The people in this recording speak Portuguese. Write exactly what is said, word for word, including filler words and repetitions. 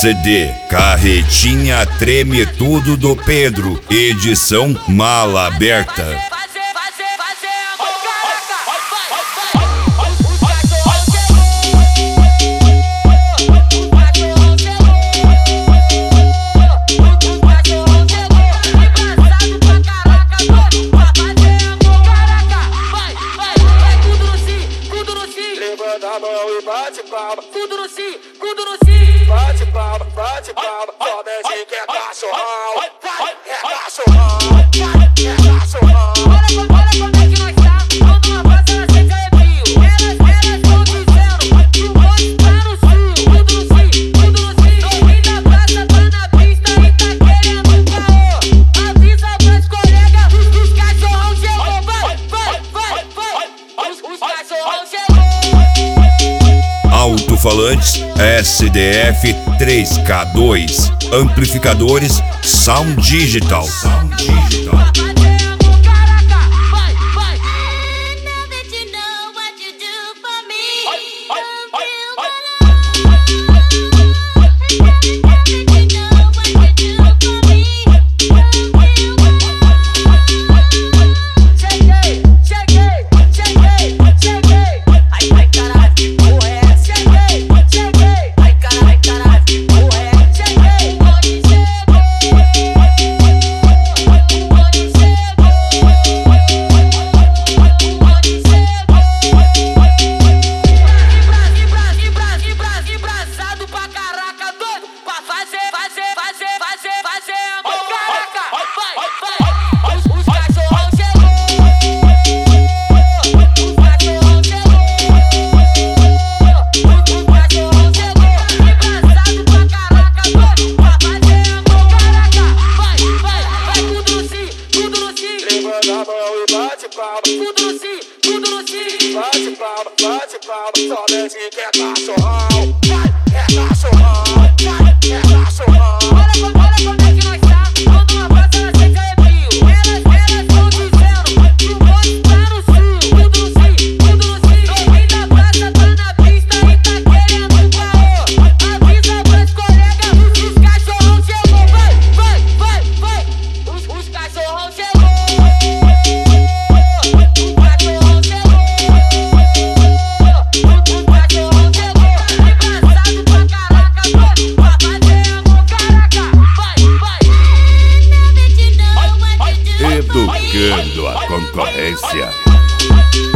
C D Carretinha Treme Tudo do Pedro, edição Mala Aberta. Levanta a mão e bate palma, tudo no si, tudo no si. Bate palma, bate palma, só desce que é cachorrão. Vai, é cachorrão, vai, é cachorrão. Olha, olha como é que nós tá, quando uma praça ela sente arrepio. Elas, elas vão dizendo, que o monte tá no cio. Tudo no si, tudo no si. Dois da praça tá na pista e tá querendo caô. Avisa pros colegas, os cachorrão chegou. Vai, vai, vai, vai, os, os cachorrão chegou. Alto-falantes S D F três K dois, amplificadores Sound Digital. Sound Digital. Tudo no si, tudo no si. Bate palma, bate palma, só desce que é cachorrão. Vai, é cachorrão, vai, é cachorrão. Olha, olha como é que nós tá, quando uma praça ela sente arrepio. Elas, elas vão dizendo, que o monte tá no cio. Tudo no si, tudo no si. Dois da praça tá na pista e tá querendo caô. Avisa pros colegas, os cachorrão chegou. Vai, vai, vai, vai, os, os cachorrão chegou. Educando a concorrência.